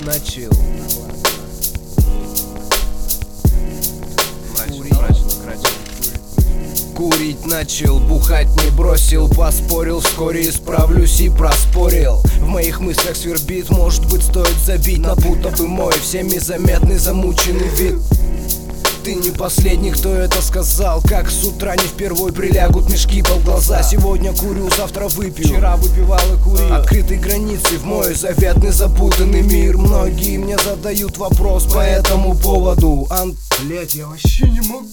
начал. Курить начал, бухать не бросил. Поспорил, вскоре исправлюсь и проспорил. В моих мыслях свербит, может быть стоит забить на будто бы мой всеми заметный замученный вид. Ты не последний, кто это сказал. Как с утра не впервой прилягут мешки под глаза. Сегодня курю, завтра выпью. Вчера выпивал и курил. Открытой границы в мой заветный запутанный мир. Многие мне задают вопрос по этому поводу. Блять, я вообще не могу.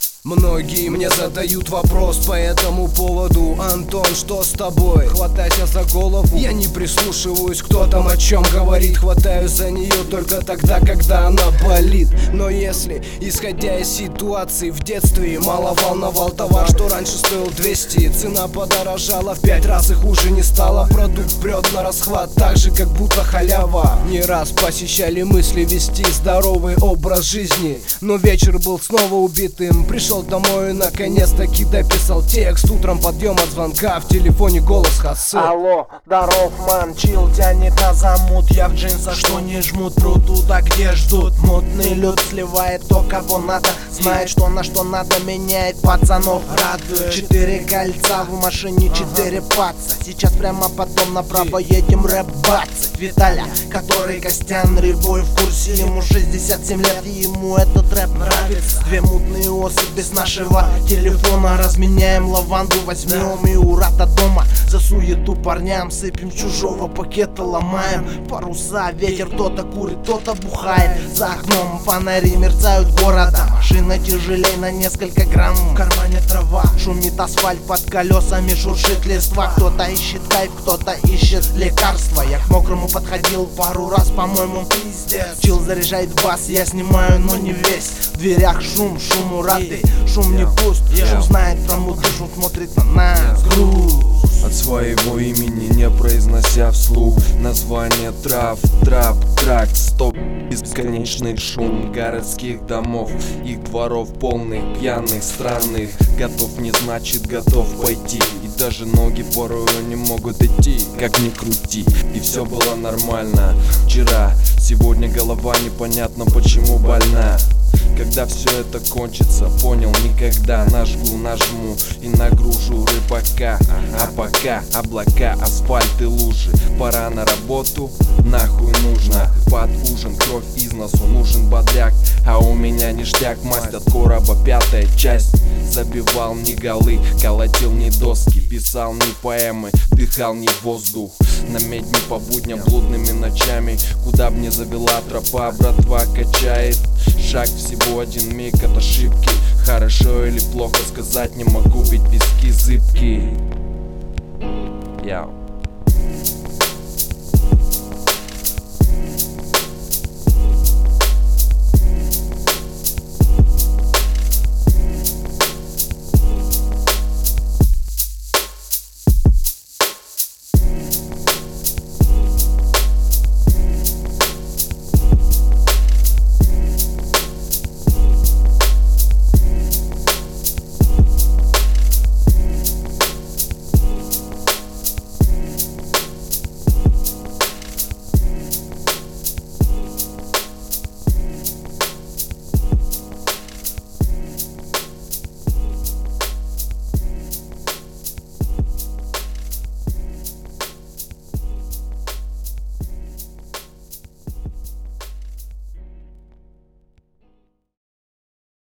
Многие мне задают вопрос по этому поводу. Антон, что с тобой? Хватайся за голову. Я не прислушиваюсь, кто там о чем говорит. Хватаюсь за нее только тогда, когда она болит. Но если, исходя из ситуации в детстве, мало волновал товар, что раньше стоил 200, цена подорожала в 5 раз и хуже не стало. Продукт прет на расхват, так же как будто халява. Не раз посещали мысли вести здоровый образ жизни, но вечер был снова убитым. Пришел домой и наконец-таки дописал текст. Утром подъем от звонка, в телефоне голос Хосе. Алло, здоров, ман, чил тянет на замут. Я в джинсах, что не жмут, прут туда, где ждут. Мутный люд сливает то, кого надо. Знает, что на что надо, меняет пацанов, радует. 4 кольца в машине, 4 паца. Сейчас прямо потом направо едем рэп-бацать. Виталя, который Костян Рябой в курсе. Ему 67 лет и ему этот рэп нравится. Две мутные осы без нашего телефона. Разменяем лаванду, возьмем и урата дома. За суету парням сыпем чужого пакета, ломаем паруса. Ветер кто-то курит, кто-то бухает. За окном фонари мерцают города. Машина тяжелей на несколько грамм. В кармане трава, шумит асфальт под колесами, шуршит листва. Кто-то ищет кайф, кто-то ищет лекарства. Я к мокрому подходил пару раз, по-моему, пиздец. Чил заряжает бас, я снимаю, но не весь. В дверях шум, шуму рады. Шум не пуст, шум знает про муду, шум смотрит на нас. Груз от своего имени не произнося вслух название трав, трап, трак, стоп. Бесконечный шум городских домов, их дворов полных, пьяных, странных. Готов не значит готов пойти, и даже ноги порою не могут идти. Как ни крути, и все было нормально вчера. Сегодня голова непонятно почему больна. Когда все это кончится, понял никогда. Нажму и нагружу рыбака. А пока облака, асфальт и лужи. Пора на работу, нахуй нужно. Под ужин, кровь из носу, нужен бодряк. А у меня ништяк, масть от короба, 5-я часть. Забивал не голы, колотил не доски. Писал не поэмы, дыхал не воздух. На медне по будням, блудными ночами. Куда б не завела тропа, братва качает. Шаг всего один миг от ошибки. Хорошо или плохо сказать не могу, ведь пески зыбкие.